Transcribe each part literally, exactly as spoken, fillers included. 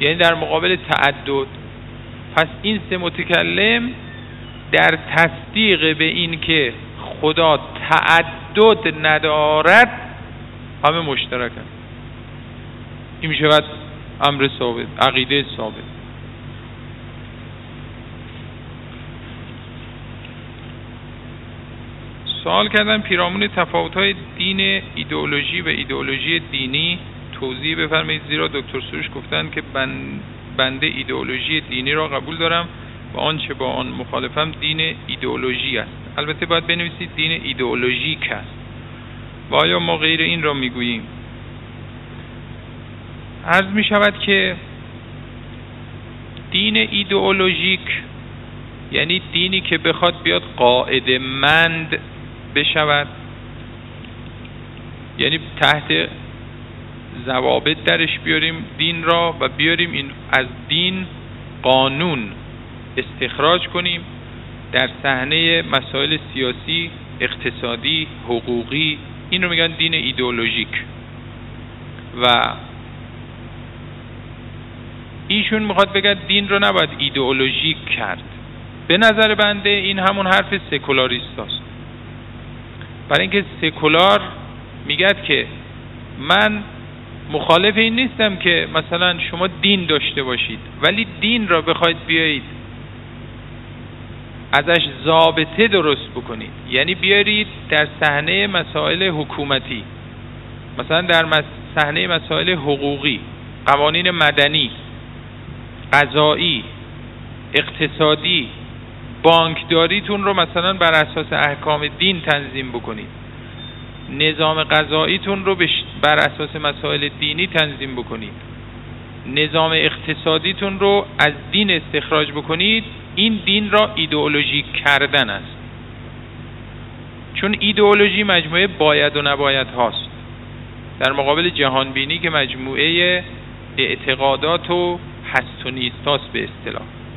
یعنی در مقابل تعدد. پس این سه متکلم در تصدیق به این که خدا تعدد ندارد همه مشترکن. این می شود امر ثابت، عقیده ثابت. سوال کردن پیرامون تفاوت‌های دین ایدئولوژی و ایدئولوژی دینی توضیح بفرمایید، زیرا دکتر سروش گفتن که بنده ایدئولوژی دینی را قبول دارم و آنچه با آن مخالفم دین ایدئولوژی است. البته باید بنویسید دین ایدئولوژیک است. و آیا ما غیر این را میگوییم؟ عرض می شود که دین ایدئولوژیک یعنی دینی که بخواد بیاد قاعده مند بشود، یعنی تحت ضوابط درش بیاریم دین را و بیاریم این از دین قانون استخراج کنیم در صحنه مسائل سیاسی، اقتصادی، حقوقی. این رو میگن دین ایدئولوژیک. و ایشون میخواد بگه دین رو نباید ایدئولوژیک کرد. به نظر بنده این همون حرف سکولاریست هست. برای اینکه سکولار میگد که من مخالف این نیستم که مثلا شما دین داشته باشید، ولی دین را بخواید بیایید ازش ضابطه درست بکنید، یعنی بیارید در صحنه مسائل حکومتی، مثلا در صحنه مسائل حقوقی، قوانین مدنی، قضایی، اقتصادی، بانکداریتون رو مثلا بر اساس احکام دین تنظیم بکنید، نظام قضاییتون رو بر اساس مسائل دینی تنظیم بکنید، نظام اقتصادیتون رو از دین استخراج بکنید. این دین را ایدئولوژیک کردن است، چون ایدئولوژی مجموعه باید و نباید هاست در مقابل جهانبینی که مجموعه اعتقادات و هست و نیست هاست به اصطلاح.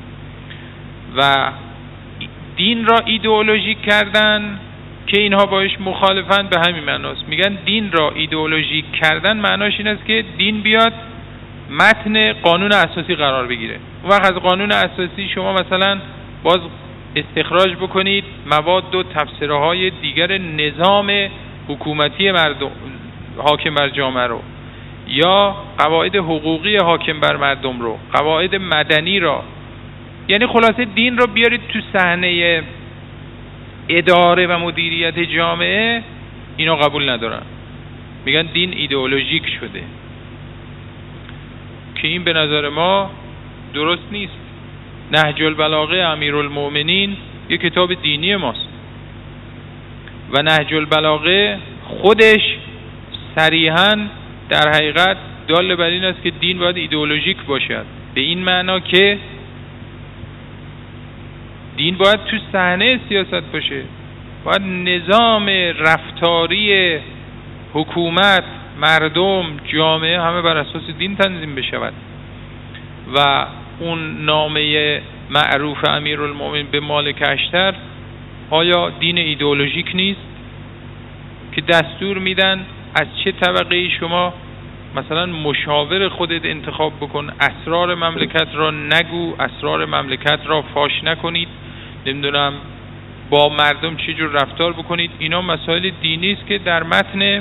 و دین را ایدئولوژیک کردن که اینها باش مخالفن به همین معناست. میگن دین را ایدئولوژیک کردن معناش این است که دین بیاد متن قانون اساسی قرار بگیره. اون وقت از قانون اساسی شما مثلا باز استخراج بکنید مواد و تفسیره های دیگر نظام حکومتی مردم حاکم بر جامعه رو، یا قواعد حقوقی حاکم بر مردم رو، قواعد مدنی را، یعنی خلاصه دین رو بیارید تو صحنه اداره و مدیریت جامعه. اینا قبول ندارن، میگن دین ایدئولوژیک شده، که این به نظر ما درست نیست. نهج البلاغه امیرالمؤمنین یک کتاب دینی ماست و نهج البلاغه خودش صریحاً در حقیقت دال بر این است که دین باید ایدئولوژیک باشد، به این معنا که دین باید تو صحنه سیاست باشه، باید نظام رفتاری حکومت، مردم، جامعه همه بر اساس دین تنظیم بشود. و اون نامه معروف امیرالمؤمنین به مالک اشتر آیا دین ایدئولوژیک نیست که دستور میدن از چه طبقه شما مثلا مشاور خودت انتخاب بکن، اسرار مملکت را نگو، اسرار مملکت را فاش نکنید، نمیدونم با مردم چه جور رفتار بکنید. اینا مسائل دینی است که در متن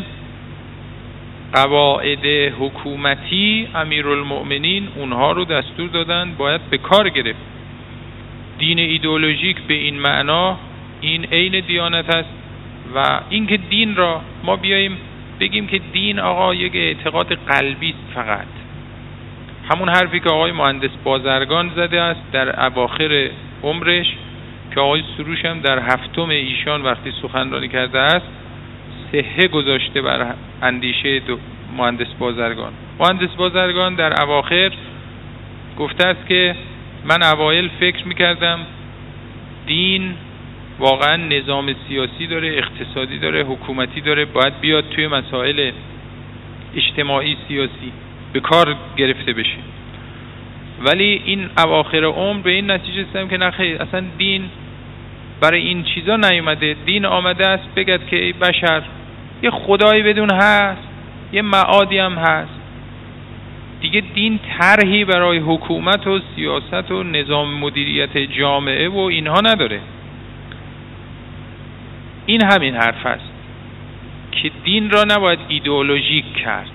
قواعد حکومتی امیرالمؤمنین اونها رو دستور دادن باید به کار گرفت. دین ایدئولوژیک به این معنا این عین دیانت است. و اینکه دین را ما بیاییم بگیم که دین آقا یک اعتقاد قلبی است فقط، همون حرفی که آقای مهندس بازرگان زده است در اواخر عمرش، که آقای سروش هم در هفتم ایشان وقتی سخنرانی کرده است صحه گذاشته بر اندیشه مهندس بازرگان. مهندس بازرگان در اواخر گفته است که من اوایل فکر میکردم دین واقعا نظام سیاسی داره، اقتصادی داره، حکومتی داره، باید بیاد توی مسائل اجتماعی سیاسی به کار گرفته بشه، ولی این اواخر عمر به این نتیجه رسیدم که نه خیر، اصلا دین برای این چیزا نیومده. دین آمده است بگد که ای بشر یه خدایی بدون هست، یه معادی هم هست، دیگه دین طرحی برای حکومت و سیاست و نظام مدیریت جامعه و اینها نداره. این همین حرف است که دین را نباید ایدئولوژیک کرد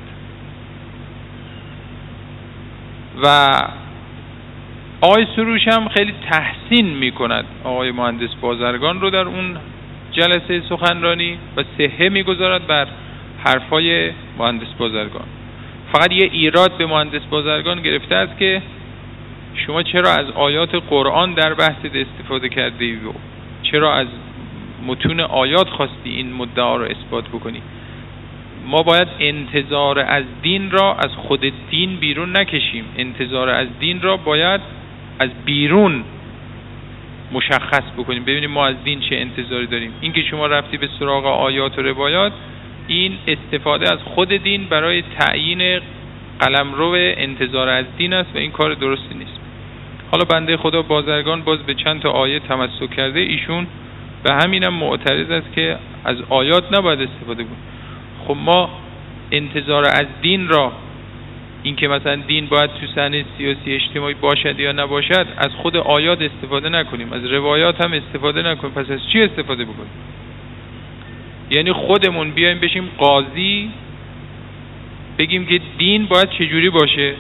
و آقای سروش هم خیلی تحسین میکند آقای مهندس بازرگان رو در اون جلسه سخنرانی و صحه میگذارد بر حرفای مهندس بازرگان. فقط یه ایراد به مهندس بازرگان گرفته است که شما چرا از آیات قرآن در بحثت استفاده کردی و چرا از متون آیات خواستی این مدعا رو اثبات بکنی؟ ما باید انتظار از دین را از خود دین بیرون نکشیم، انتظار از دین را باید از بیرون مشخص بکنیم، ببینیم ما از دین چه انتظاری داریم. این که شما رفتی به سراغ آیات و روایات، این استفاده از خود دین برای تعیین قلمرو انتظار از دین است و این کار درستی نیست. حالا بنده خدا بازرگان باز به چند تا آیه تمسک کرده، ایشون به همینم معترض است که از آیات نباید استفاده کنیم. خب ما انتظار از دین را، این که مثلا دین باید تو صحنه سیاسی اجتماعی باشد یا نباشد، از خود آیات استفاده نکنیم، از روایات هم استفاده نکنیم، پس از چی استفاده بکنیم؟ یعنی خودمون بیایم بشیم قاضی، بگیم که دین باید چجوری باشه؟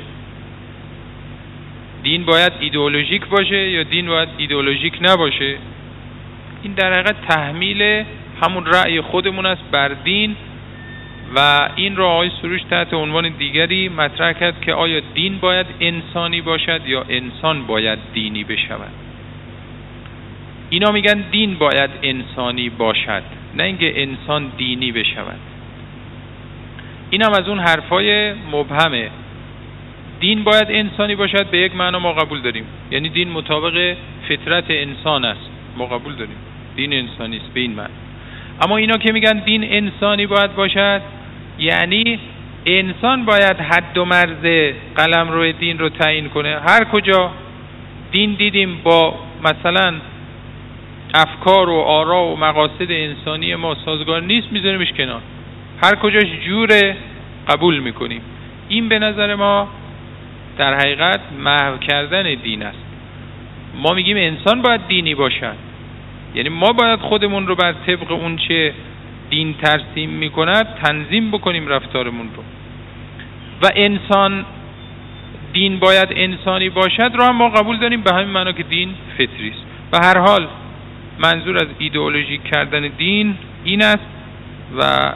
دین باید ایدئولوژیک باشه یا دین باید ایدئولوژیک نباشه؟ این در حقیقت تحمیل همون رأی خودمون است بر دین و این را آقای سروش تحت عنوان دیگری مطرح کرد که آیا دین باید انسانی باشد یا انسان باید دینی بشود. اینا میگن دین باید انسانی باشد، نه اینکه انسان دینی بشود. این هم از اون حرفای مبهمه. دین باید انسانی باشد به یک معنا ما قبول داریم، یعنی دین مطابق فطرت انسان است، ما قبول داریم دین انسانی است به این معنی. اما اینا که میگن دین انسانی باید باشد، یعنی انسان باید حد و مرز قلمرو دین رو تعیین کنه. هر کجا دین دیدیم با مثلا افکار و آرا و مقاصد انسانی ما سازگار نیست، میذاریمش کنار. هر کجاش جوره قبول میکنیم. این به نظر ما در حقیقت محو کردن دین است. ما میگیم انسان باید دینی باشد، یعنی ما باید خودمون رو بر طبق اون چه دین ترسیم میکند تنظیم بکنیم رفتارمون رو. و انسان دین باید انسانی باشد رو هم ما قبول داریم به همین معنا که دین فطری است. به هر حال منظور از ایدئولوژیک کردن دین این است و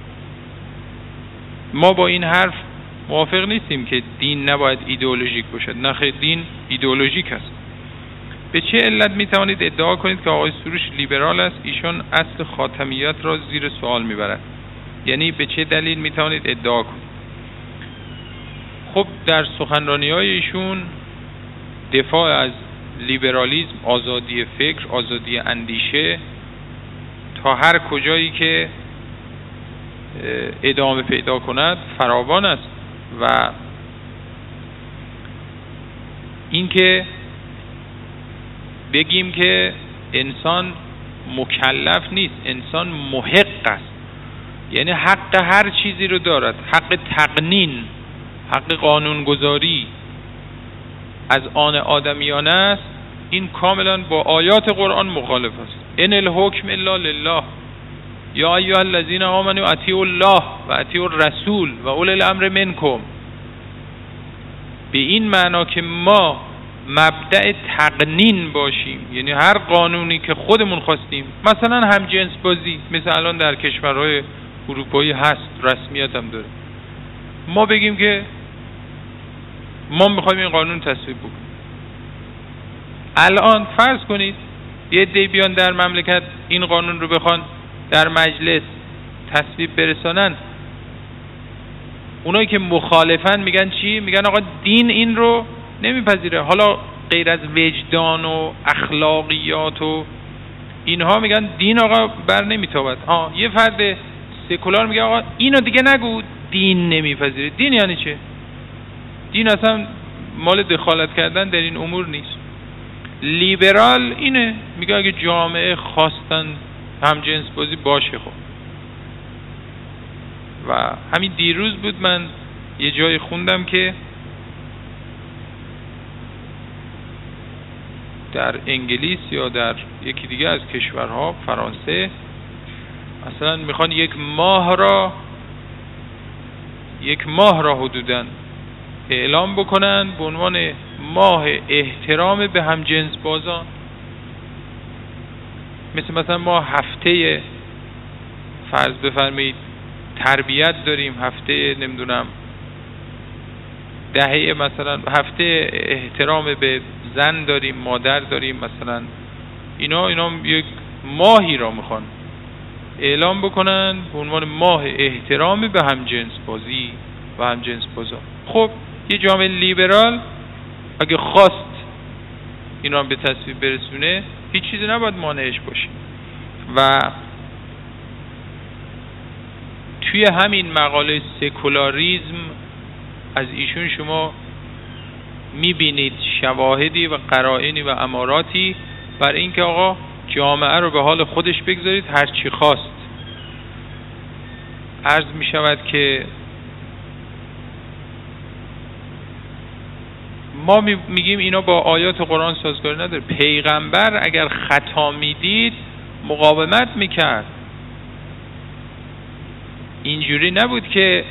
ما با این حرف موافق نیستیم که دین نباید ایدئولوژیک باشد. نه خیر، دین ایدئولوژیک است. به چه علت می توانید ادعا کنید که آقای سروش لیبرال است؟ ایشان اصل خاتمیت را زیر سوال میبرد. یعنی به چه دلیل می توانید ادعا کنید؟ خب در سخنرانی‌های ایشون دفاع از لیبرالیسم، آزادی فکر، آزادی اندیشه تا هر کجایی که ادامه پیدا کند فراوان است و اینکه بگیم که انسان مکلف نیست، انسان محق است، یعنی حق هر چیزی رو دارد، حق تقنین، حق قانونگذاری از آن آدمیانه است. این کاملا با آیات قرآن مخالف است. ان الحکم الا لله یا ایها الذین آمنوا اطیعوا الله و اطیعوا الرسول و اولی الامر منکم. به این معنا که ما مبدأ تقنین باشیم، یعنی هر قانونی که خودمون خواستیم، مثلا هم جنس بازی مثل الان در کشورهای اروپایی هست، رسمیت هم داره، ما بگیم که ما میخوایم این قانون تصویب بکنیم. الان فرض کنید یه عده بیان در مملکت این قانون رو بخوان در مجلس تصویب برسانن، اونایی که مخالفن میگن چی؟ میگن آقا دین این رو نمیپذیره. حالا غیر از وجدان و اخلاقیات و اینها میگن دین آقا بر نمیتابد. ها یه فرد سکولار میگه آقا اینو دیگه نگو، دین نمیپذیره. دین یعنی چه؟ دین اصلا مال دخالت کردن در این امور نیست. لیبرال اینه، میگه اگه جامعه خواستن هم جنس بازی باشه. خب و همین دیروز بود من یه جای خوندم که در انگلیس یا در یکی دیگه از کشورها، فرانسه، مثلا میخوان یک ماه را یک ماه را حدوداً اعلام بکنن به عنوان ماه احترام به هم جنس بازان. مثل مثلا ما هفته فرض بفرمایید تربیت داریم، هفته نمیدونم دهه مثلا هفته احترام به زن داریم، مادر داریم، مثلا اینا اینا یک ماهی را میخوان اعلام بکنن به عنوان ماه احترام به هم جنس بازی و هم جنس بازان. خب یه جامعه لیبرال اگه خواست اینا هم به تصویب برسونه هیچ چیزی نباید مانعش باشه. و توی همین مقاله سکولاریزم از ایشون شما میبینید شواهدی و قرائنی و اماراتی بر اینکه آقا جامعه رو به حال خودش بگذارید، هر چی خواست. عرض میشود که ما میگیم اینا با آیات قرآن سازگاری نداره. پیغمبر اگر خطا میدید مقاومت میکرد، اینجوری نبود که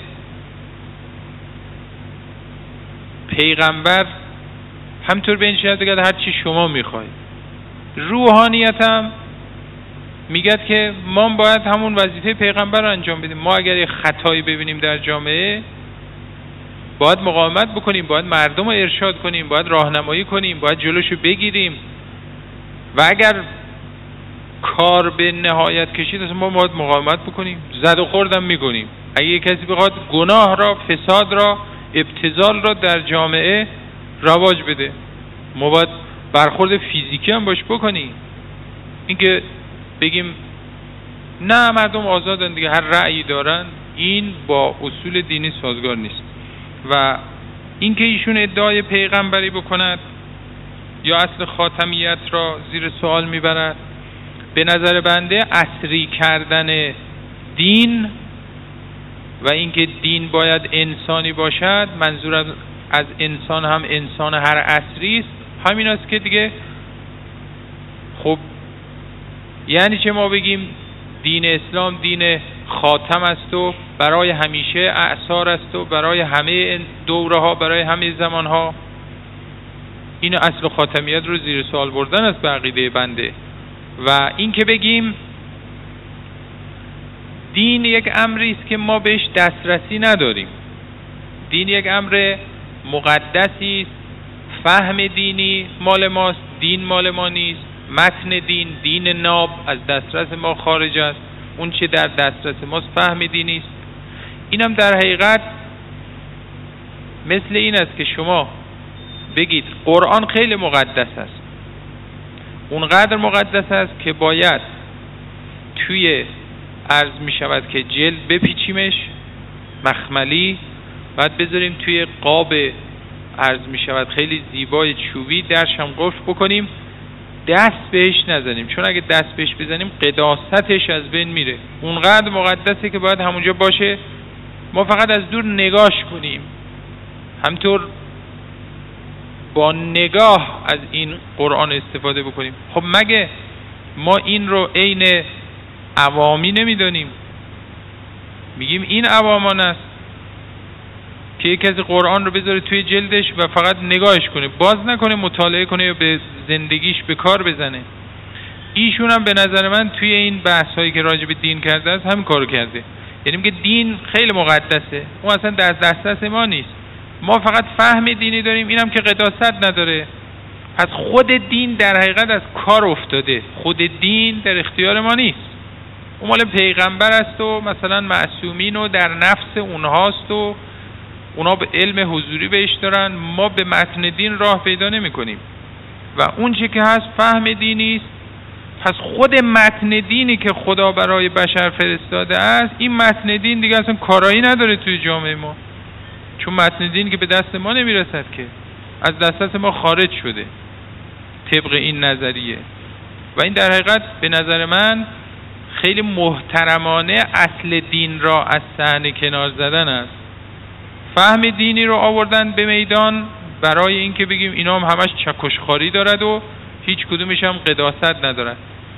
پیغمبر همطور به این شرط بگه هر چی شما میخواید. روحانیت هم میگه که ما باید همون وظیفه پیغمبر رو انجام بدیم. ما اگر یه خطایی ببینیم در جامعه باید مقاومت بکنیم، باید مردم رو ارشاد کنیم، باید راهنمایی کنیم، باید جلوشو بگیریم. و اگر کار به نهایت کشید اصلا ما باید مقاومت بکنیم، زد و خوردم میکنیم. اگه کسی بخواد گناه را، فساد را، ابتذال را در جامعه رواج بده، ما باید برخورد فیزیکی هم باش بکنیم. اینکه بگیم نه مردم آزادن دیگه، هر رأیی دارن، این با اصول دینی سازگار نیست. و اینکه ایشون ادعای پیغمبری بکند یا اصل خاتمیت را زیر سوال میبرد، به نظر بنده عصری کردن دین و اینکه دین باید انسانی باشد، منظور از انسان هم انسان هر عصری است، همین است که دیگه خب یعنی چه ما بگیم دین اسلام دین خاتم است و برای همیشه اعصار است و برای همه دوره ها، برای همه زمان ها. این اصل خاتمیت رو زیر سوال بردن است به عقیده بنده. و این که بگیم دین یک امری است که ما بهش دسترسی نداریم، دین یک امر مقدسی است، فهم دینی مال ماست، دین مال ما نیست، متن دین، دین ناب از دسترس ما خارج است، اون چه در دسترس ماست فهم دینی است. اینم در حقیقت مثل این است که شما بگید قرآن خیلی مقدس است، اونقدر مقدس است که باید توی عرض می شود که جلد بپیچیمش مخملی، بعد بذاریم توی قاب عرض می شود خیلی زیبای چوبی، درش هم قفل بکنیم، دست بهش نزنیم، چون اگه دست بهش بزنیم قداستش از بین میره. اونقدر مقدسه که باید همونجا باشه، ما فقط از دور نگاش کنیم، همطور با نگاه از این قرآن استفاده بکنیم. خب مگه ما این رو عین عوامی نمیدونیم؟ میگیم این عوامان است که یک کسی قرآن رو بذاره توی جلدش و فقط نگاهش کنه، باز نکنه، مطالعه کنه یا به زندگیش به کار بزنه. ایشون هم به نظر من توی این بحث هایی که راجع به دین کرده است همین کارو کرده. یعنی میگه دین خیلی مقدسه، اون اصلا در دسترس ما نیست، ما فقط فهم دینی داریم، اینم که قداست نداره. پس خود دین در حقیقت از کار افتاده، خود دین در اختیار ما نیست، اون مال پیغمبر است و مثلا معصومین و در نفس اونهاست و اونا به علم حضوری بهش دارن، ما به متن دین راه پیدا نمی کنیم و اون چی که هست فهم دینی است. پس خود متن دینی که خدا برای بشر فرستاده است، این متن دین دیگه اصلا کارایی نداره توی جامعه ما، چون متن دین که به دست ما نمیرسد که از دسترس ما خارج شده طبق این نظریه. و این در حقیقت به نظر من خیلی محترمانه اصل دین را از صحنه کنار زدن است. فهم دینی رو آوردن به میدان برای اینکه بگیم اینا هم همش چکشخاری دارد و هیچ کدومش هم قداست ندارن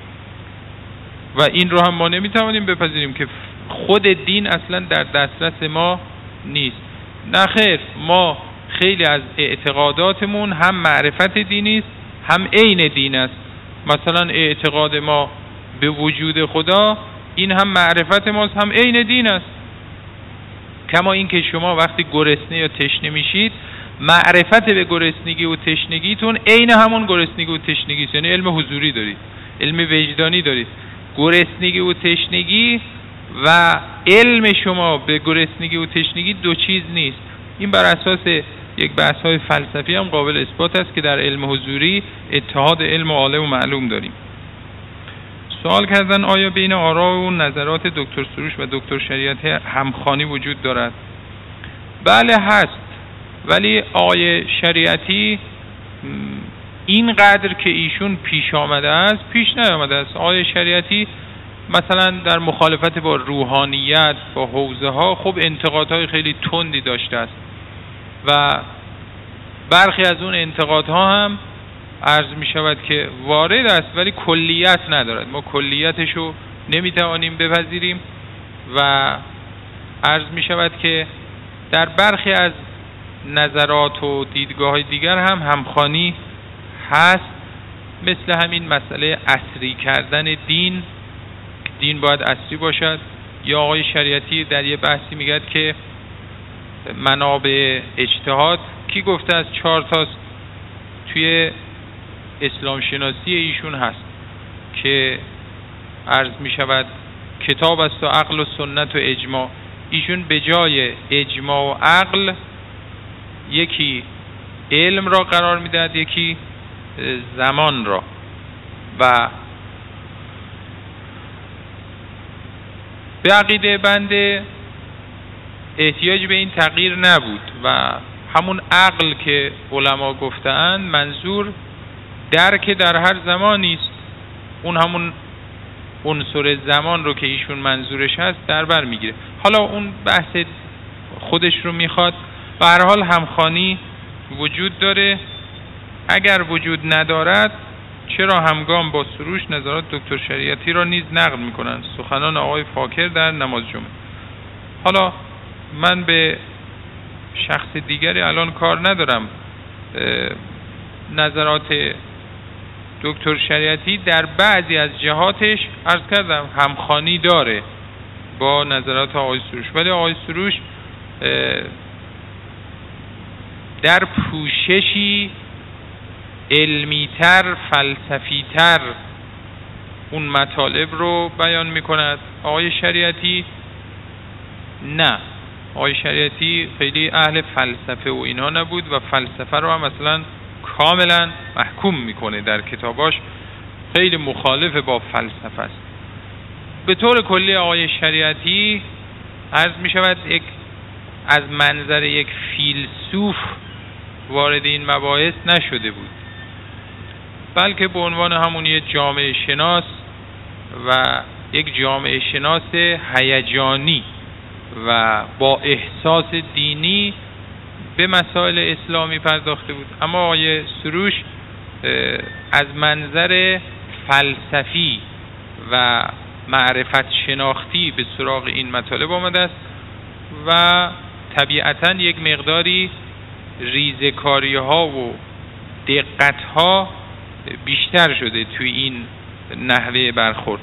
و این رو هم ما نمیتوانیم بپذیریم که خود دین اصلا در دسترس ما نیست. نه خیر، ما خیلی از اعتقاداتمون هم معرفت دینی است هم عین دین است. مثلا اعتقاد ما به وجود خدا، این هم معرفت ماست هم عین دین است. کما اینکه شما وقتی گرسنه یا تشنه میشید، معرفت به گرسنگی و تشنگیتون عین همون گرسنگی و تشنگی است، یعنی علم حضوری دارید، علم وجدانی دارید. گرسنگی و تشنگی و علم شما به گرسنگی و تشنگی دو چیز نیست. این بر اساس یک بحث‌های فلسفی هم قابل اثبات است که در علم حضوری اتحاد علم و عالم و معلوم داریم. سوال کردن آیا بین آرا و نظرات دکتر سروش و دکتر شریعتی همخوانی وجود دارد؟ بله هست، ولی آقای شریعتی اینقدر که ایشون پیش آمده است پیش نیامده است. آقای شریعتی مثلا در مخالفت با روحانیت، با حوزه ها، خب انتقادهای خیلی تندی داشته است و برخی از اون انتقادها هم عرض می شود که وارد است ولی کلیت ندارد. ما کلیتش رو نمیتوانیم بپذیریم و عرض می شود که در برخی از نظرات و دیدگاه های دیگر هم همخوانی هست، مثل همین مسئله عصری کردن دین، دین باید عصری باشد. یا آقای شریعتی در یه بحثی میگه که منابع اجتهاد کی گفته از چهار تاست؟ توی اسلام شناسی ایشون هست که عرض می شود کتاب است و عقل و سنت و اجماع. ایشون به جای اجماع و عقل یکی علم را قرار می دهد، یکی زمان را. و به عقیده بنده احتیاج به این تغییر نبود و همون عقل که علما گفتند منظور درک در هر زمانی است. اون همون عنصر زمان رو که ایشون منظورش هست در بر میگیره. حالا اون بحث خودش رو میخواد. به هر حال همخوانی وجود داره. اگر وجود ندارد چرا همگام با سروش نظرات دکتر شریعتی را نیز نقد میکنند؟ سخنان آقای فاکر در نماز جمعه. حالا من به شخص دیگری الان کار ندارم. نظرات دکتر شریعتی در بعضی از جهاتش عرض کردم همخوانی داره با نظرات آقای سروش، ولی آقای سروش در پوششی علمیتر، فلسفیتر اون مطالب رو بیان میکند. آقای شریعتی نه، آقای شریعتی خیلی اهل فلسفه و اینها نبود و فلسفه رو هم مثلا کاملا محکوم میکنه در کتاباش، خیلی مخالف با فلسفه است. به طور کلی آقای شریعتی عرض میشود یک از منظر یک فیلسوف وارد این مباحث نشده بود، بلکه به عنوان همون یک جامعه شناس و یک جامعه شناس هیجانی و با احساس دینی به مسائل اسلامی پرداخته بود. اما آقای سروش از منظر فلسفی و معرفت شناختی به سراغ این مطالب آمده است و طبیعتاً یک مقداری ریزکاری ها و دقت ها بیشتر شده توی این نحوه برخورد.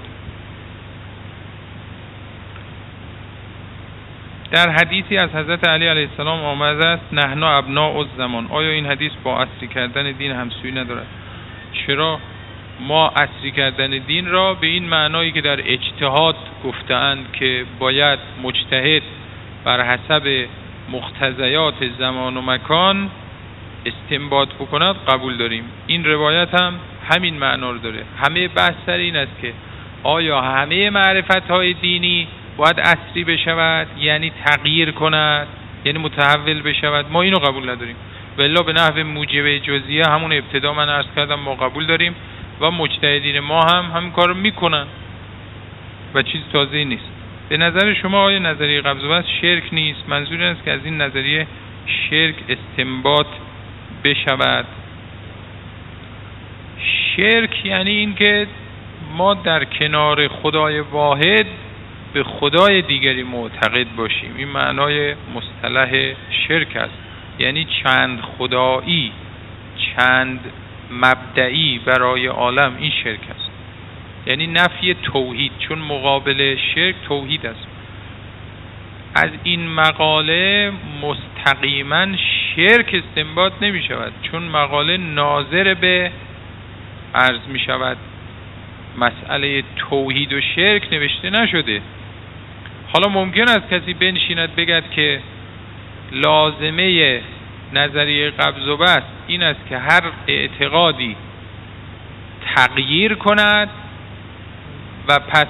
در حدیثی از حضرت علی علیه السلام آمده است نحن ابناء الزمان. آیا این حدیث با عصری کردن دین همسویی ندارد؟ چرا؟ ما عصری کردن دین را به این معنایی که در اجتهاد گفتند که باید مجتهد بر حسب مقتضیات زمان و مکان استنباط بکند قبول داریم. این روایت هم همین معنا رو داره. همه بحث سر این است که آیا همه معرفت‌های دینی باید عصری بشود، یعنی تغییر کند، یعنی متحول بشود؟ ما اینو قبول نداریم. والا به نحو موجب جزئیه همون ابتدا من عرض کردم ما قبول داریم و مجتهدین ما هم همین کارو میکنن و چیز تازه‌ای نیست. به نظر شما آیا نظریه قبض و بسط شرک نیست؟ منظور این است که از این نظریه شرک استنباط بشود. شرک یعنی این که ما در کنار خدای واحد به خدای دیگری معتقد باشیم. این معنای مصطلح شرک است، یعنی چند خدایی، چند مبدئی برای عالم، این شرک است. یعنی نفی توحید، چون مقابل شرک توحید است. از این مقاله مستقیما شرک استنباط نمی شود، چون مقاله ناظر به عرض می شود مسئله توحید و شرک نوشته نشده. حالا ممکن است کسی بنشیند بگد که لازمه نظریه قبض و بسط این است که هر اعتقادی تغییر کند و پس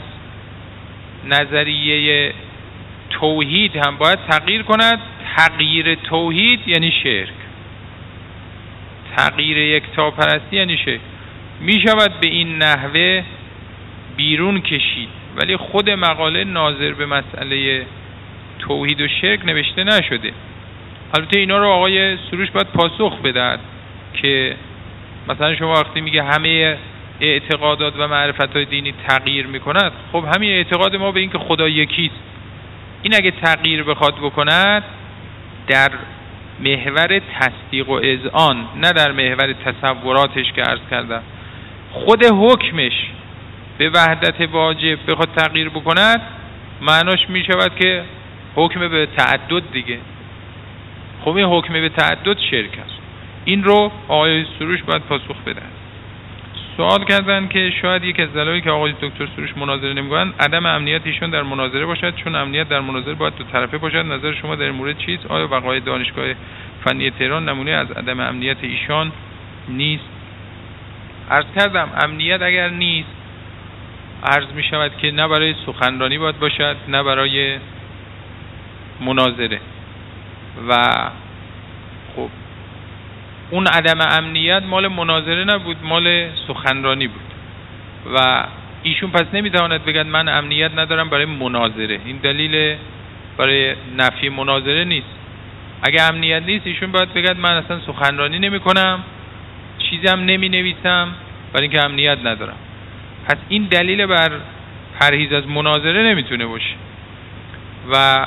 نظریه توحید هم باید تغییر کند. تغییر توحید یعنی شرک، تغییر یکتاپرستی یعنی شرک. می شود به این نحوه بیرون کشید، ولی خود مقاله ناظر به مسئله توحید و شرک نوشته نشده. البته اینا رو آقای سروش باید پاسخ بدهد که مثلا شما وقتی میگه همه اعتقادات و معرفت‌های دینی تغییر میکند، خب همین اعتقاد ما به این که خدا یکیست، این اگه تغییر بخواد بکند در محور تصدیق و اذعان، نه در محور تصوراتش که عرض کردم، خود حکمش به وحدت واجب بخواد تغییر بکند، معناش می شود که حکم به تعدد دیگه. خب این حکم به تعدد شرک است. این رو آقای سروش باید پاسخ بده. سوال کردن که شاید یک از دلایلی که آقای دکتر سروش مناظره نمی‌کنند عدم امنیت ایشون در مناظره باشد، چون امنیت در مناظره باید دو طرفه باشد. نظر شما در این مورد چیست؟ آیا وقایع دانشگاه فنی تهران نمونه از عدم امنیت ایشان نیست؟ عرض کردم امنیت اگر نیست، عرض می شود که نه برای سخنرانی باید باشد نه برای مناظره. و خب اون عدم امنیت مال مناظره نبود، مال سخنرانی بود و ایشون پس نمیتواند بگد من امنیت ندارم برای مناظره. این دلیل برای نفی مناظره نیست. اگه امنیت نیست ایشون باید بگد من اصلا سخنرانی نمی کنم، چیزم نمی نویسم برای اینکه امنیت ندارم. پس این دلیل بر پرهیز از مناظره نمیتونه باشه. و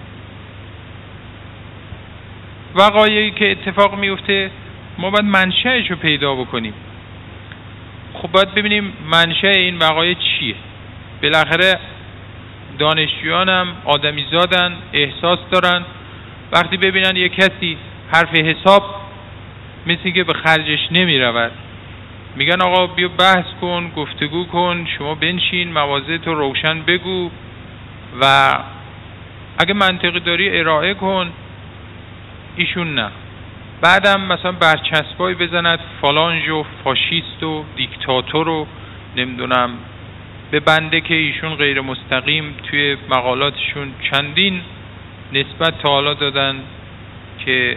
وقایعی که اتفاق میفته ما باید منشأش رو پیدا بکنیم. خب باید ببینیم منشأ این وقایع چیه. بالاخره دانشجویان هم آدمی زادن، احساس دارن. وقتی ببینن یک کسی حرف حساب مثل که به خرجش نمی رود، میگن آقا بیا بحث کن، گفتگو کن، شما بنشین موازه تو روشن بگو و اگه منطقی داری ارائه کن. ایشون نه. بعدم مثلا برچسبایی بزند فلانج و فاشیست و دیکتاتور و نمیدونم به بنده که ایشون غیر مستقیم توی مقالاتشون چندین نسبت تا حالا دادن که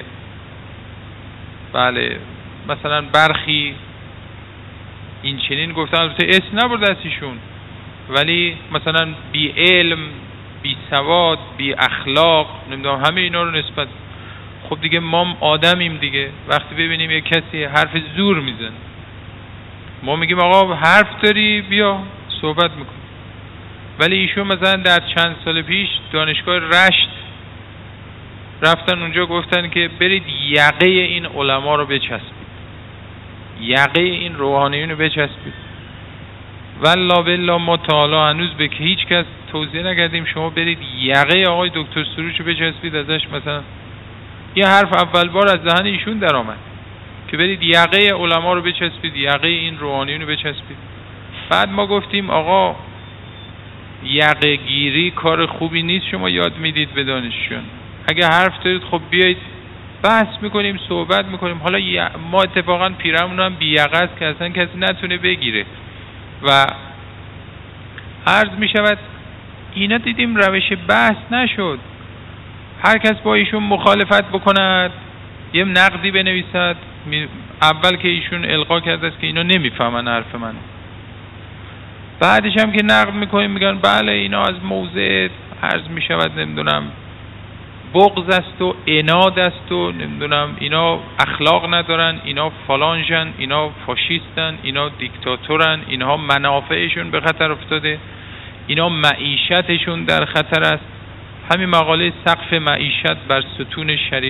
بله مثلا برخی این چنین گفتن، البته اسم نبرد از ایشون، ولی مثلا بی علم، بی سواد، بی اخلاق، نمیدونم همه اینا رو نسبت. خب دیگه ما آدمیم دیگه. وقتی ببینیم یک کسی حرف زور میزنه ما میگیم آقا حرف داری بیا صحبت میکنیم. ولی ایشون مثلا در چند سال پیش دانشگاه رشت رفتن اونجا گفتن که برید یقه این علما رو بچسبید، یقه این روحانیون رو بچسبید. والله بالله ما تا حالا هنوز به هیچ کس توضیح نکردیم شما برید یقه آقای دکتر سروش رو بچسبید ازش. مثلا یه حرف اول بار از ذهن ایشون در آمد که برید یقه علما رو بچسبید، یقه این روحانیون رو بچسبید. بعد ما گفتیم آقا یقه گیری کار خوبی نیست شما یاد میدید به دانشجویان. اگه حرف دارید خب بیایید بحث میکنیم، صحبت میکنیم. حالا ما اتفاقا پیرمون هم بی یقه است که اصلا کسی نتونه بگیره و عرض میشود اینا دیدیم روش بحث نشد. هر کس با ایشون مخالفت بکند، یه نقدی بنویسد. اول که ایشون القا کرده است که اینا نمیفهمن حرف من، بعدش هم که نقد میکنیم میگن بله اینا از موضع عرض میشود نمیدونم بغض است و عناد است و نمیدونم اینا اخلاق ندارن، اینا فلانجن، اینا فاشیستن، اینا دیکتاتورن، اینها منافعشون به خطر افتاده، اینا معیشتشون در خطر است. همین مقاله سقف معیشت بر ستون شریعت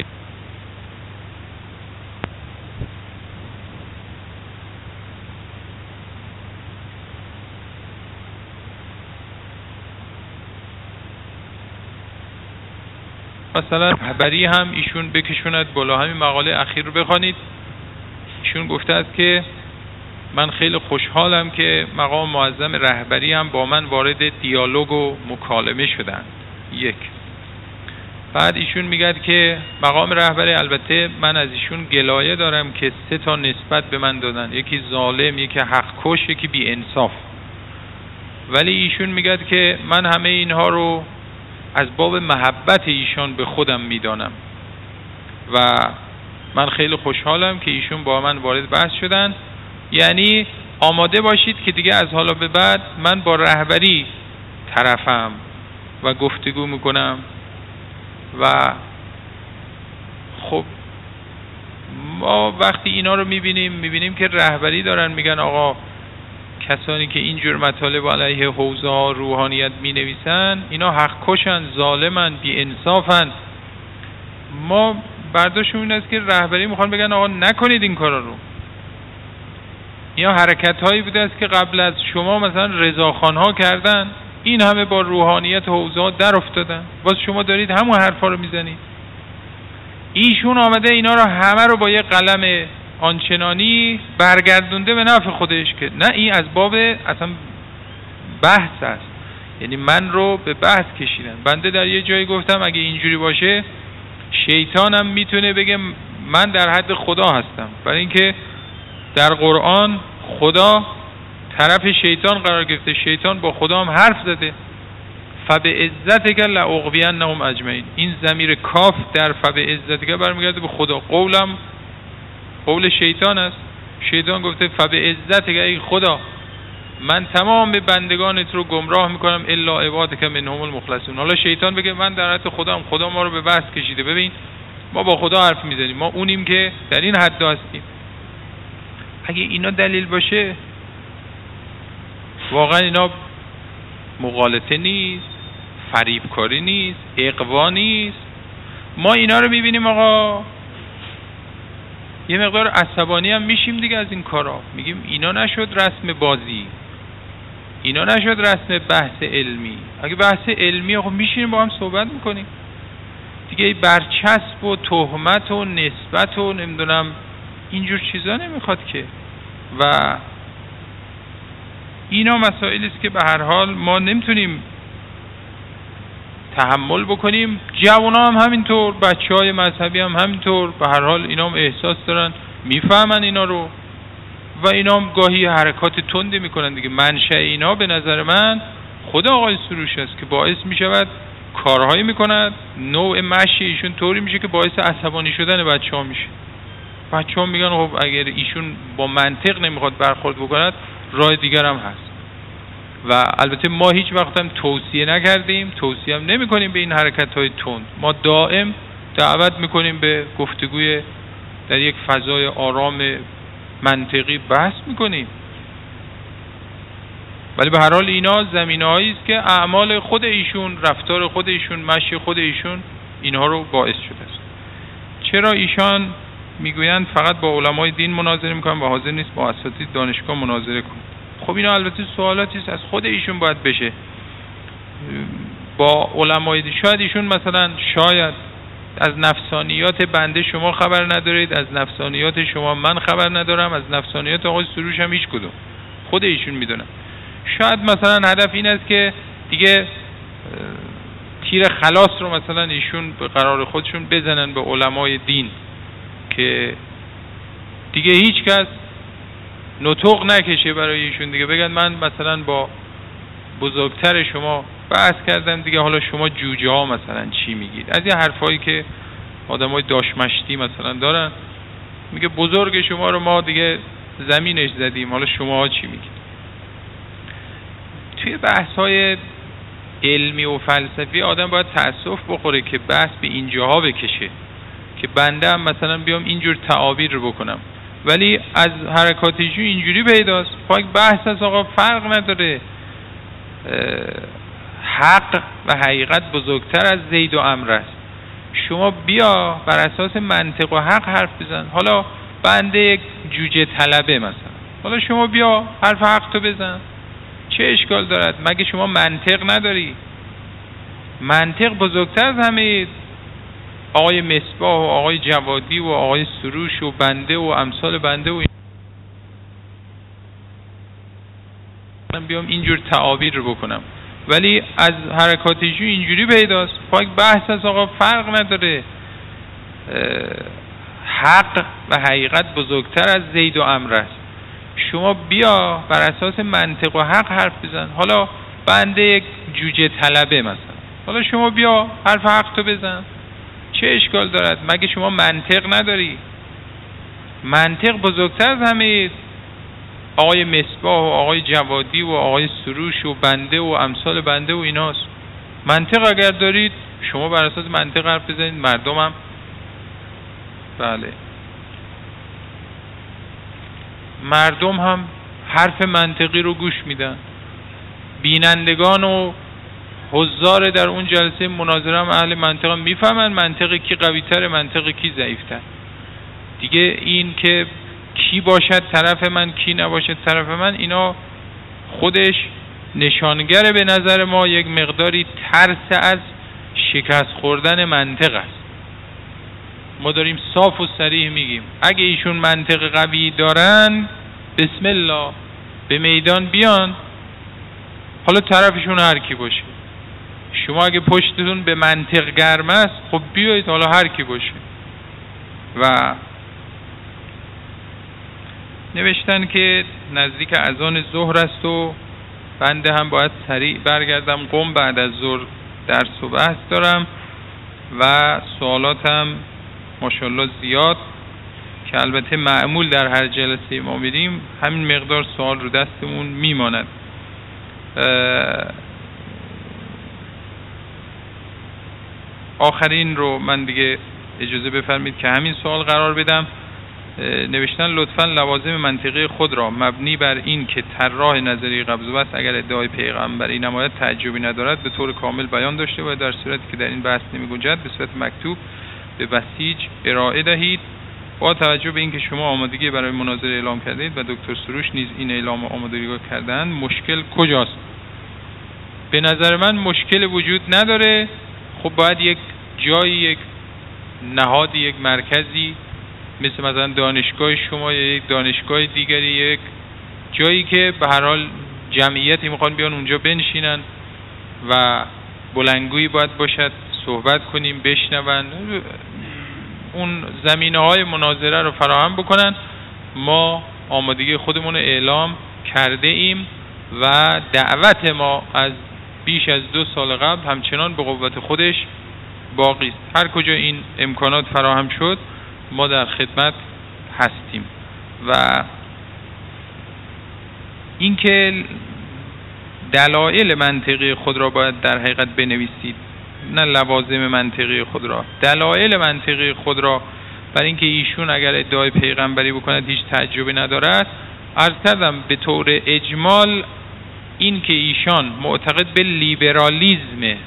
مثلا رهبری هم ایشون بکشوند بالا. همین مقاله اخیر رو بخوانید. ایشون گفته است که من خیلی خوشحالم که مقام معظم رهبری هم با من وارد دیالوگ و مکالمه شدند. یک. بعد ایشون میگه که مقام رهبری، البته من از ایشون گلایه دارم که سه تا نسبت به من دادن، یکی ظالم، یکی حق کش، یکی بی انصاف. ولی ایشون میگه که من همه اینها رو از باب محبت ایشان به خودم میدانم و من خیلی خوشحالم که ایشون با من وارد بحث شدن. یعنی آماده باشید که دیگه از حالا به بعد من با رهبری طرفم و گفتگو میکنم. و خب ما وقتی اینا رو میبینیم میبینیم که رهبری دارن میگن آقا کسانی که اینجور مطالب علیه حوزه ها روحانیت می نویسن اینا حق کشن، ظالمن، بی انصافن. ما برداشتمون این است که رهبری میخوان بگن آقا نکنید این کارا رو. یا حرکت هایی بوده است که قبل از شما مثلا رضاخان ها کردن، این همه با روحانیت حوزه ها در افتادن، باز شما دارید همون حرفا رو میزنید. ایشون آمده اینا رو همه رو با یه قلم آنچنانی برگردونده به نفع خودش که نه، این از باب اصلا بحث است. یعنی من رو به بحث کشیدن. بنده در یه جایی گفتم اگه اینجوری باشه شیطانم میتونه بگه من در حد خدا هستم، برای اینکه در قرآن خدا طرف شیطان قرار گرفته، شیطان با خدا هم حرف زده فبعزتک لاغوینهم اجمعین. این ضمیر کاف در فبعزتک برمیگرده به خدا، قولم قول شیطان است. شیطان گفته فبعزتک ای خدا من تمام بندگانت رو گمراه میکنم الا عبادک منهم المخلصون. حالا شیطان بگه من در حد خدا هم، خدا ما رو به بحث کشیده. ببین ما با خدا حرف میزنیم، ما اونیم که در این حد هستیم. اگه اینا دلیل باشه واقعا اینا مغالطه نیست، فریبکاری نیست، اغوا نیست. ما اینا رو میبینیم آقا یه مقدار عصبانی هم میشیم دیگه از این کارا. میگیم اینا نشد رسم بازی، اینا نشد رسم بحث علمی. اگه بحث علمی آقا میشینیم با هم صحبت میکنیم دیگه. برچسب و تهمت و نسبت و نمیدونم اینجور چیزا نمیخواد که. و اینا مسائلی است که به هر حال ما نمیتونیم تحمل بکنیم. جوانا هم همینطور، بچهای مذهبی هم همینطور. به هر حال اینا هم احساس دارن، میفهمن اینا رو و اینا هم گاهی حرکات تندی میکنن دیگه. منشأ اینا به نظر من خود آقای سروش است که باعث میشود کارهایی میکنند، نوع مشی ایشون طوری میشه که باعث عصبانی شدن بچه‌ها میشه. بچه‌ها میگن خب اگر ایشون با منطق نمیخواد برخورد بکند راه دیگر هم هست. و البته ما هیچ وقت هم توصیه نکردیم، توصیه هم نمی کنیم به این حرکت های تند. ما دائم دعوت میکنیم به گفتگوی در یک فضای آرام منطقی بحث میکنیم. ولی به هر حال اینا زمینه‌هایی است که اعمال خود ایشون، رفتار خود ایشون، مشی خود ایشون اینها رو باعث شده است. چرا ایشان میگویند فقط با علمای دین مناظره میکنن و حاضر نیست با اساتید دانشگاه مناظره کنه؟ خب اینا البته سوالاتی است از خود ایشون باید بشه. با علمای دین شاید ایشون مثلا شاید از نفسانیات بنده شما خبر ندارید، از نفسانیات شما من خبر ندارم، از نفسانیات آقای سروش هم هیچ کدوم. خود ایشون میدونن. شاید مثلا هدف این است که دیگه تیر خلاص رو مثلا ایشون به قرار خودشون بزنن به علمای دین که دیگه هیچ کس نطق نکشه برای ایشون دیگه. بگن من مثلا با بزرگتر شما بحث کردم دیگه، حالا شما جوجه ها مثلا چی میگید؟ از این حرفایی که آدمای داشمشتی مثلا دارن. میگه بزرگ شما رو ما دیگه زمینش زدیم، حالا شما ها چی میگید؟ توی بحث های علمی و فلسفی آدم باید تأسف بخوره که بحث به اینجاها بکشه که بنده هم مثلا بیام اینجور تعابیر رو بکنم، ولی از حرکاتشون اینجوری پیداست. پاک بحث از آقا فرق نداره، حق و حقیقت بزرگتر از زید و عمرو است. شما بیا بر اساس منطق و حق حرف بزن. حالا بنده یک جوجه طلبه مثلا، حالا شما بیا حرف حق تو بزن، چه اشکال دارد؟ مگه شما منطق نداری؟ منطق بزرگتر از همه آقای مصباح و آقای جوادی و آقای سروش و بنده و امثال بنده و من بیام اینجور تعابیر رو بکنم، ولی از حرکاتشون اینجوری پیداست. پاک بحث از آقا فرق نداره، حق و حقیقت بزرگتر از زید و عمرو است. شما بیا بر اساس منطق و حق حرف بزن. حالا بنده یک جوجه طلبه مثلا، حالا شما بیا حرف حق تو بزن، چه اشکال دارد؟ مگه شما منطق نداری؟ منطق بزرگتر از همه آقای مصباح و آقای جوادی و آقای سروش و بنده و امثال بنده و ایناست. منطق اگر دارید شما بر اساس منطق حرف بزنید، مردم هم بله مردم هم حرف منطقی رو گوش میدن. بینندگان و حضار در اون جلسه مناظره هم اهل منطق هم میفهمن منطق کی قوی تره، منطق کی ضعیف تر. دیگه این که کی باشد طرف من کی نباشد طرف من، اینا خودش نشانگر به نظر ما یک مقداری ترس از شکست خوردن منطق است. ما داریم صاف و صریح میگیم اگه ایشون منطق قوی دارن بسم الله به میدان بیان، حالا طرفشون هر کی باشه. شما اگه پشتتون به منطق گرم است خب بیایید حالا هر کی باشه. و نوشتن که نزدیک اذان ظهر است و بنده هم باید سریع برگردم قم، بعد از ظهر درس و بحث دارم و سوالاتم ماشاءالله زیاد که البته معمول در هر جلسه ما میریم همین مقدار سوال رو دستمون میماند. آخرین رو من دیگه اجازه بفرمید که همین سوال قرار بدم. نوشتن لطفاً لوازم منطقی خود را مبنی بر این که طراح نظریه قبض و بسط اگر ادعای پیغمبری نماید تعجبی ندارد به طور کامل بیان داشته و در صورتی که در این بحث نمی‌گنجد به صورت مکتوب به بسیج ارائه دهید. با توجه به اینکه شما آمادگی برای مناظره اعلام کردید و دکتر سروش نیز این اعلام آمادگی کردند، مشکل کجاست؟ به نظر من مشکل وجود نداره. خب باید یک جایی، یک نهادی، یک مرکزی مثل مثلا دانشگاه شما یا یک دانشگاه دیگری، یک جایی که به هر حال جمعیتی میخوان بیان اونجا بنشینن و بلندگویی باید باشد، صحبت کنیم، بشنون، اون زمینه های مناظره رو فراهم بکنن. ما آمادگی خودمون رو اعلام کرده ایم و دعوت ما از بیش از دو سال قبل همچنان به قوت خودش باقی است. هر کجا این امکانات فراهم شد ما در خدمت هستیم. و اینکه دلایل منطقی خود را باید در حقیقت بنویسید، نه لوازم منطقی خود را، دلایل منطقی خود را، برای اینکه ایشون اگر ادعای پیغمبری بکند هیچ تعجبی ندارد. عرض کردم به طور اجمال این که ایشان معتقد به لیبرالیزم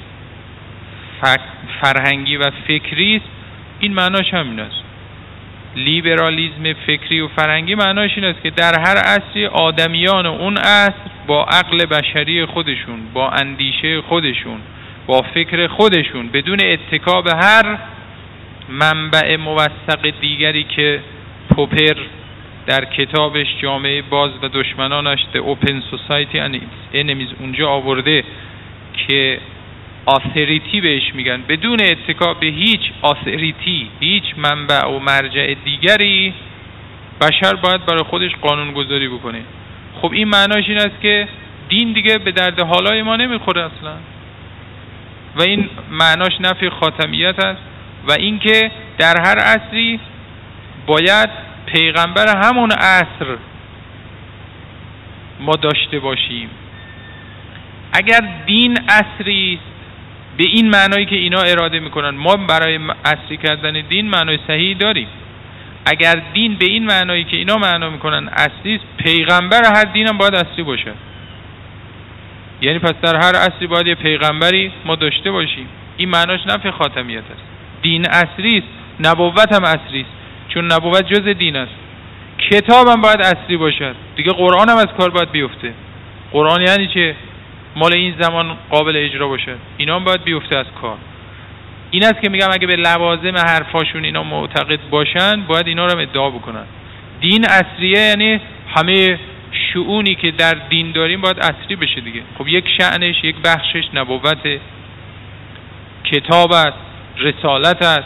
فرهنگی و فکری است، این معناش همین است. لیبرالیزم فکری و فرهنگی معناش این است که در هر عصری آدمیان اون عصر با عقل بشری خودشون، با اندیشه خودشون، با فکر خودشون، بدون اتکا به هر منبع موثق دیگری که پوپر در کتابش جامعه باز و دشمنانش The Open Society and Its Enemies اونجا آورده که آثریتی بهش میگن، بدون اتکا به هیچ آثریتی، هیچ منبع و مرجع دیگری، بشر باید برای خودش قانون گذاری بکنه. خب این معناش این است که دین دیگه به درد حالای ما نمیخوره اصلا، و این معناش نفی خاتمیت است و اینکه در هر عصری باید پیغمبر همون عصر ما داشته باشیم. اگر دین عصری است به این معنایی که اینا اراده میکنن، ما برای عصری کردن دین معنای صحیح داریم. اگر دین به این معنایی که اینا معنا میکنن عصری است، پیغمبر هر دینم باید عصری باشه. یعنی پس در هر عصری باید یه پیغمبری ما داشته باشیم. این معناش نفی خاتمیت است. دین عصری است، نبوت هم عصری است، چون نبوت جز دین است. کتاب هم باید عصری باشد دیگه. قرآن هم از کار باید بیفته. قرآن یعنی چه؟ مال این زمان قابل اجرا باشه. اینا هم باید بیفته از کار. این است که میگم اگه به لوازم حرفاشون اینا معتقد باشن، باید اینا رو هم ادعا بکنن. دین عصریه یعنی همه شؤونی که در دین داریم باید عصری بشه دیگه. خب یک شأنش، یک بخشش نبوت، کتاب است، رسالت است.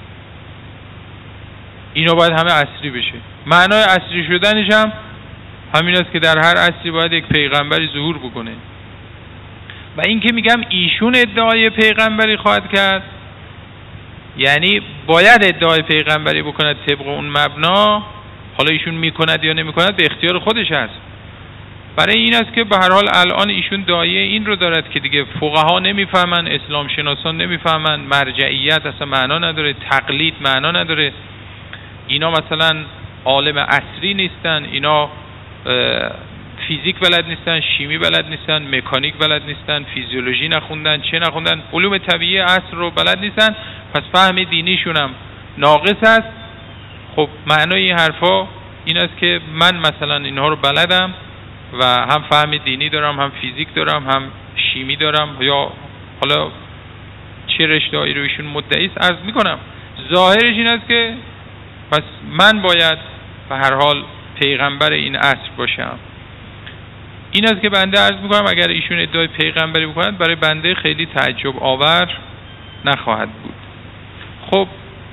اینا باید همه عصری بشه. معنای عصری شدنش هم همین است که در هر عصری باید یک پیغمبری ظهور بکنه. و این که میگم ایشون ادعای پیغمبری خواهد کرد، یعنی باید ادعای پیغمبری بکند طبق اون مبنا. حالا ایشون میکند یا نمیکند به اختیار خودش است. برای این است که به هر حال الان ایشون دایه این رو دارد که دیگه فقها نمیفهمن، اسلام شناسان نمیفهمن، مرجعیت اصلا معنا نداره، تقلید معنا نداره. اینا مثلا عالم عصری نیستن، اینا فیزیک بلد نیستن، شیمی بلد نیستن، مکانیک بلد نیستن، فیزیولوژی نخوندن، چه نخوندن، علوم طبیعی عصر رو بلد نیستن، پس فهم دینیشون هم ناقص است. خب معنای این حرفا این است که من مثلا اینها رو بلدم و هم فهم دینی دارم، هم فیزیک دارم، هم شیمی دارم، یا حالا چه رشته‌ای رو ایشون مدعی است عرض میکنم. ظاهرش این است که پس من باید به هر حال پیغمبر این عصر باشم. این است که بنده عرض میکنم اگر ایشون ادعای پیغمبری بکنند برای بنده خیلی تعجب آور نخواهد بود. خب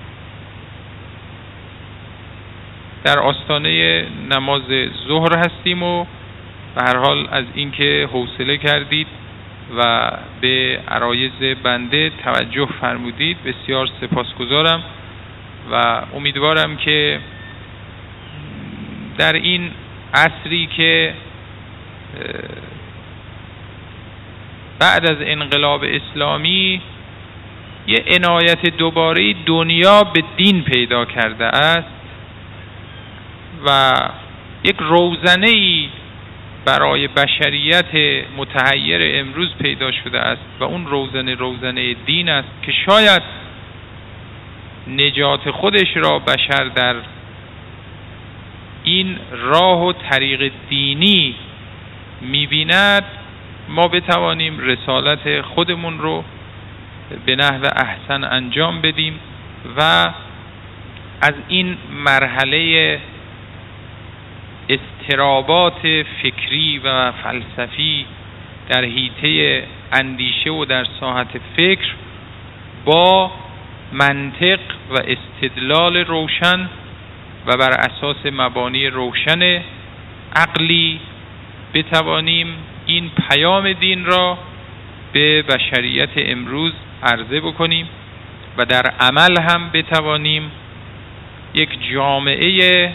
در آستانه نماز ظهر هستیم و به هر حال از اینکه حوصله کردید و به عرایض بنده توجه فرمودید بسیار سپاسگزارم و امیدوارم که در این عصری که بعد از انقلاب اسلامی یه عنایت دوباره دنیا به دین پیدا کرده است و یک روزنه‌ای برای بشریت متحیر امروز پیدا شده است و اون روزنه روزنه دین است که شاید نجات خودش را بشر در این راه و طریق دینی می‌بیند، ما بتوانیم رسالت خودمون رو به نحو احسن انجام بدیم و از این مرحله اضطرابات فکری و فلسفی در حیطه اندیشه و در ساحت فکر با منطق و استدلال روشن و بر اساس مبانی روشن عقلی بتوانیم این پیام دین را به بشریت امروز عرضه بکنیم و در عمل هم بتوانیم یک جامعه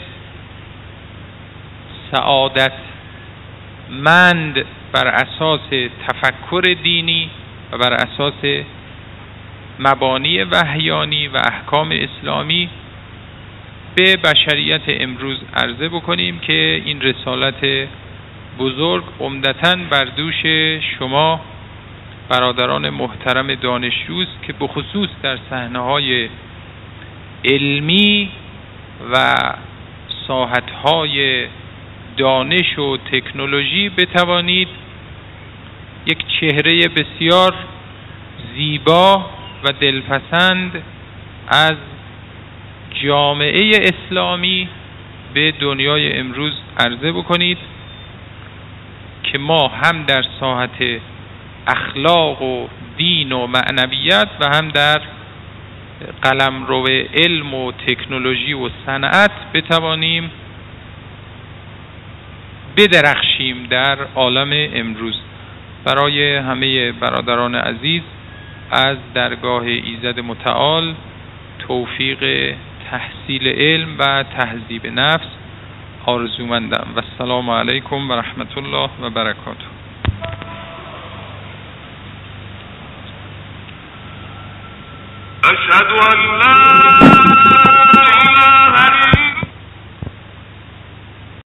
سعادت مند بر اساس تفکر دینی و بر اساس مبانی وحیانی و احکام اسلامی به بشریت امروز عرضه بکنیم که این رسالت بزرگ عمدتاً بر دوش شما برادران محترم دانشجوست که به خصوص در صحنه‌های علمی و ساحت‌های دانش و تکنولوژی بتوانید یک چهره بسیار زیبا و دلپسند از جامعه اسلامی به دنیای امروز عرضه بکنید که ما هم در ساحت اخلاق و دین و معنویت و هم در قلمرو علم و تکنولوژی و صنعت بتوانیم بدرخشیم در عالم امروز. برای همه برادران عزیز از درگاه ایزد متعال توفیق تحصیل علم و تهذیب نفس آرزومندم و السلام علیکم و رحمت الله و برکاته. أشهد أن لا